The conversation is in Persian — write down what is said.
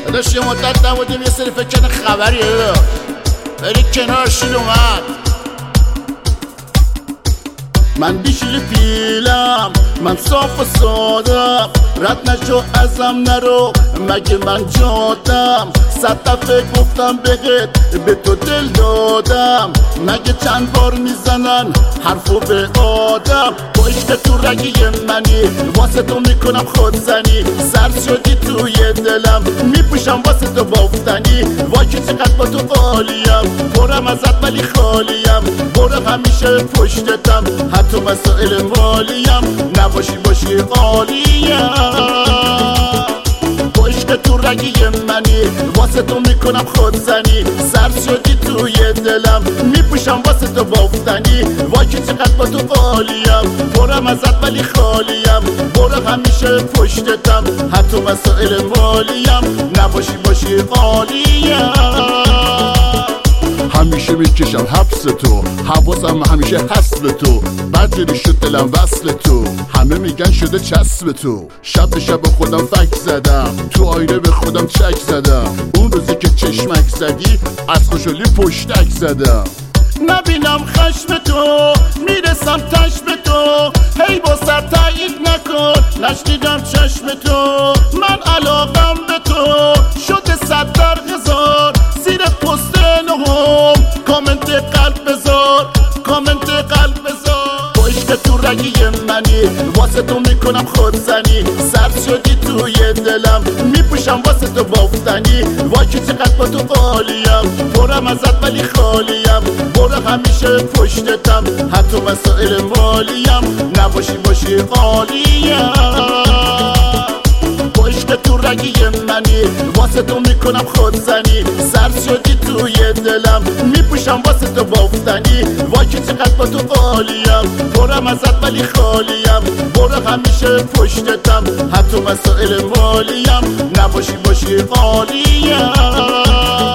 داشت یه مدت نبودیم یه سری فکر کنه خبری بری کنار شید اومد. من بیشیل پیلم، من صاف و سادم، رد نشو ازم نرو مگه من جادم. 100 دفعه گفتم بهت به تو دل دادم، مگه چند بار میزنن حرفو به آدم. با عشق تو رگی منی، واسه تو میکنم خودزنی. سرد شدی توی دلم، میپوشم واسه تو بافتنی. وای که چقدر با تو عالیم، برم ازت ولی خالیم. برم همیشه پشتتم، حتی مسائل مالیم. نباشی باشی عالیم. با عشق تو رگی منی، واسه تو میکنم خودزنی. سرد شدی توی دلم، میپوشم واسه تو بافتنی. وای که چقدر با تو عالیم، برم ازت ولی خالیم. برم همیشه پشتتم، حتی مسائل مالیم. نباشی باشی عالیم. همیشه میکشم حبس تو، حواسم همیشه هست به تو. بدجوری شد دلم وصل تو، همه میگن شده چسب تو. شب به شب خودم فک زدم، تو آینه به خودم چک زدم. اون روزی که چشمک زدی، از خوشحالی پشتک زدم. نبینم خشم تو، میرسم تشم تو. هی با سر تایید نکن، نشنیدم چشم تو. من علاقم به تو شده 100 در 1000. زیر پست نهم کامنت قلب بذار، کامنت قلب بذار. با عشق تو رگی منی، واسه تو میکنم خودزنی. سرد شدی توی دلم، میپوشم واسه تو بافتنی. وای که چقدر با تو عالیم، برم ازت ولی خالیم. برم همیشه پشتتم، حتی مسائل مالیم. نباشی باشی عالیم. با عشق تو رگی منی، واسه تو میکنم خودزنی. سرد شدی توی دلم، میپوشم واسه تو بافتنی. وای که چقدر با تو عالیم، برم ازت ولی خالیم. برم همیشه پشتتم، حتی مسائل مالیم. نباشی باشی عالیم.